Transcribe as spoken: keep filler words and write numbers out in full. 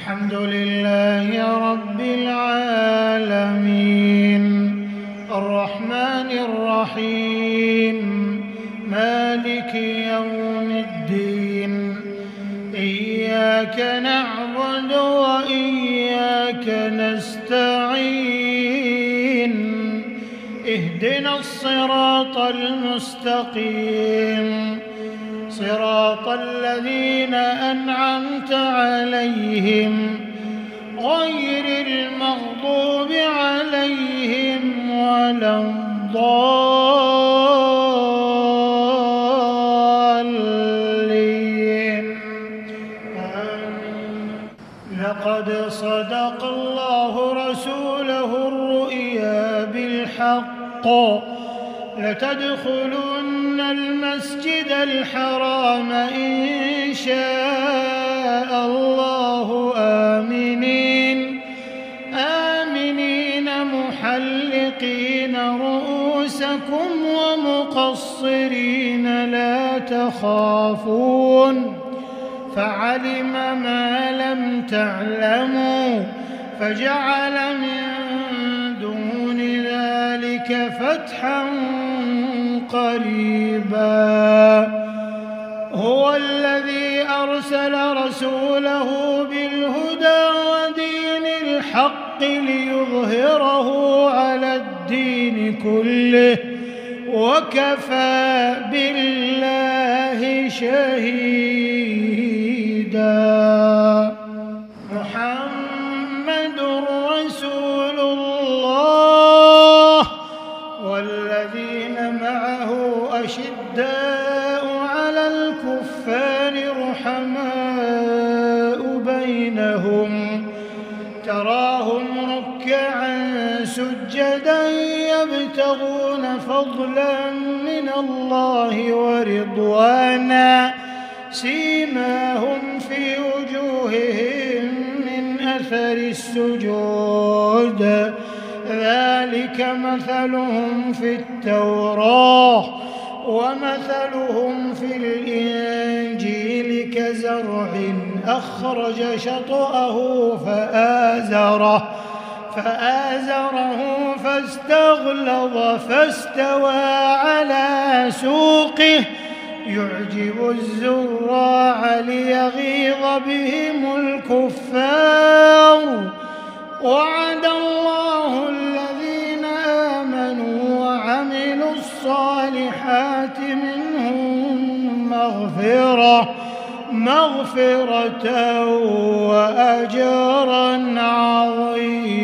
الحمد لله رب العالمين الرحمن الرحيم مالك يوم الدين إياك نعبد وإياك نستعين اهدنا الصراط المستقيم صراط الذين أنعمت عليهم غير المغضوب عليهم ولا الضالين آمين. لقد صدق الله رسوله الرؤيا بالحق لتدخلن المسجد الحرام إن شاء الله آمنين آمنين محلقين رؤوسكم ومقصرين لا تخافون فعلم ما لم تعلموا فجعل من دون ذلك فتحا قريبا هو الذي أرسل رسوله بالهدى ودين الحق ليظهره على الدين كله وكفى بالله شهيدا. محمد رسول الله والذين معه أشداء على الكفار رحماء بينهم تراهم ركعا سجدا يبتغون فضلا من الله ورضوانا سيماهم في وجوههم من أثر السجود ذلك مثلهم في التوراة ومثلهم في الإنجيل كزرع أخرج شطأه فآزره فآزره فاستغلظ فاستوى على سوقه يعجب الزراع ليغيظ بهم الكفار وعد الله الذين آمنوا وعملوا الصالحات منهم مغفرة مغفرة وأجرا عظيما.